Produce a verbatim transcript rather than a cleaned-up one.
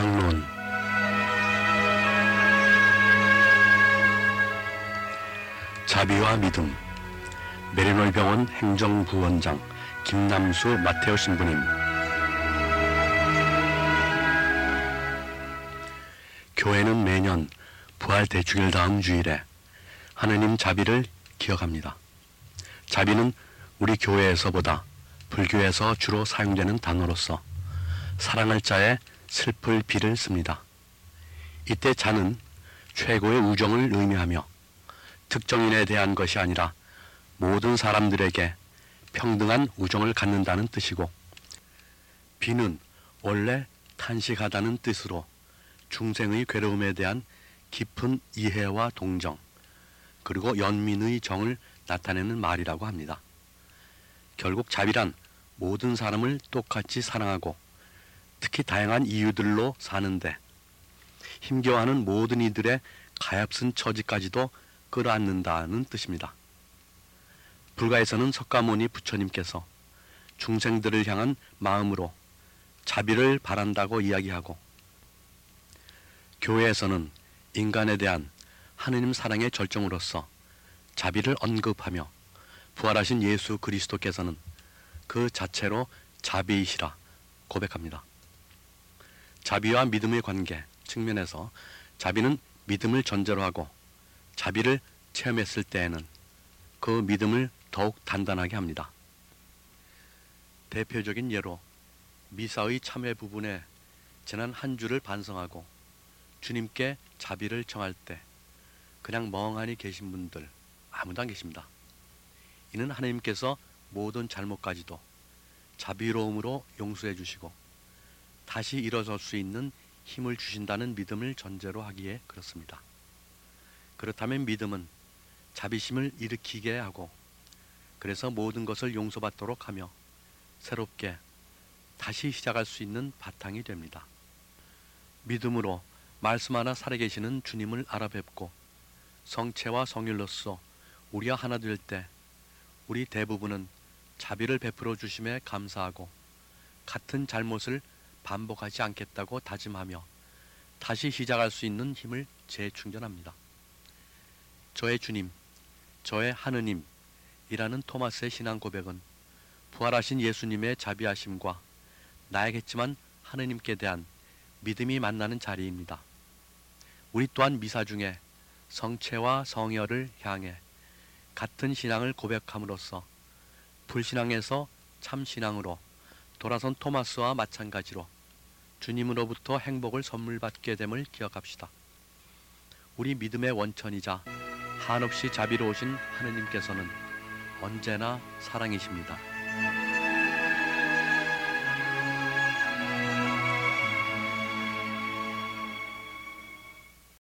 강론. 자비와 믿음. 메리놀병원 행정부원장 김남수 마테오 신부님. 교회는 매년 부활 대축일 다음 주일에 하느님 자비를 기억합니다. 자비는 우리 교회에서보다 불교에서 주로 사용되는 단어로서 사랑할 자의 슬플 비를 씁니다. 이때 자는 최고의 우정을 의미하며 특정인에 대한 것이 아니라 모든 사람들에게 평등한 우정을 갖는다는 뜻이고, 비는 원래 탄식하다는 뜻으로 중생의 괴로움에 대한 깊은 이해와 동정, 그리고 연민의 정을 나타내는 말이라고 합니다. 결국 자비란 모든 사람을 똑같이 사랑하고 특히 다양한 이유들로 사는데 힘겨워하는 모든 이들의 가엾은 처지까지도 끌어안는다는 뜻입니다. 불가에서는 석가모니 부처님께서 중생들을 향한 마음으로 자비를 바란다고 이야기하고, 교회에서는 인간에 대한 하느님 사랑의 절정으로서 자비를 언급하며 부활하신 예수 그리스도께서는 그 자체로 자비이시라 고백합니다. 자비와 믿음의 관계 측면에서 자비는 믿음을 전제로 하고 자비를 체험했을 때에는 그 믿음을 더욱 단단하게 합니다. 대표적인 예로 미사의 참회 부분에 지난 한 주를 반성하고 주님께 자비를 청할 때 그냥 멍하니 계신 분들 아무도 안 계십니다. 이는 하나님께서 모든 잘못까지도 자비로움으로 용서해 주시고 다시 일어설 수 있는 힘을 주신다는 믿음을 전제로 하기에 그렇습니다. 그렇다면 믿음은 자비심을 일으키게 하고, 그래서 모든 것을 용서받도록 하며 새롭게 다시 시작할 수 있는 바탕이 됩니다. 믿음으로 말씀 하나 살아계시는 주님을 알아뵙고 성체와 성일로서 우리와 하나 될 때 우리 대부분은 자비를 베풀어 주심에 감사하고 같은 잘못을 반복하지 않겠다고 다짐하며 다시 시작할 수 있는 힘을 재충전합니다. 저의 주님, 저의 하느님이라는 토마스의 신앙 고백은 부활하신 예수님의 자비하심과 나야겠지만 하느님께 대한 믿음이 만나는 자리입니다. 우리 또한 미사 중에 성체와 성혈을 향해 같은 신앙을 고백함으로써 불신앙에서 참신앙으로 돌아선 토마스와 마찬가지로 주님으로부터 행복을 선물 받게 됨을 기억합시다. 우리 믿음의 원천이자 한없이 자비로우신 하느님께서는 언제나 사랑이십니다.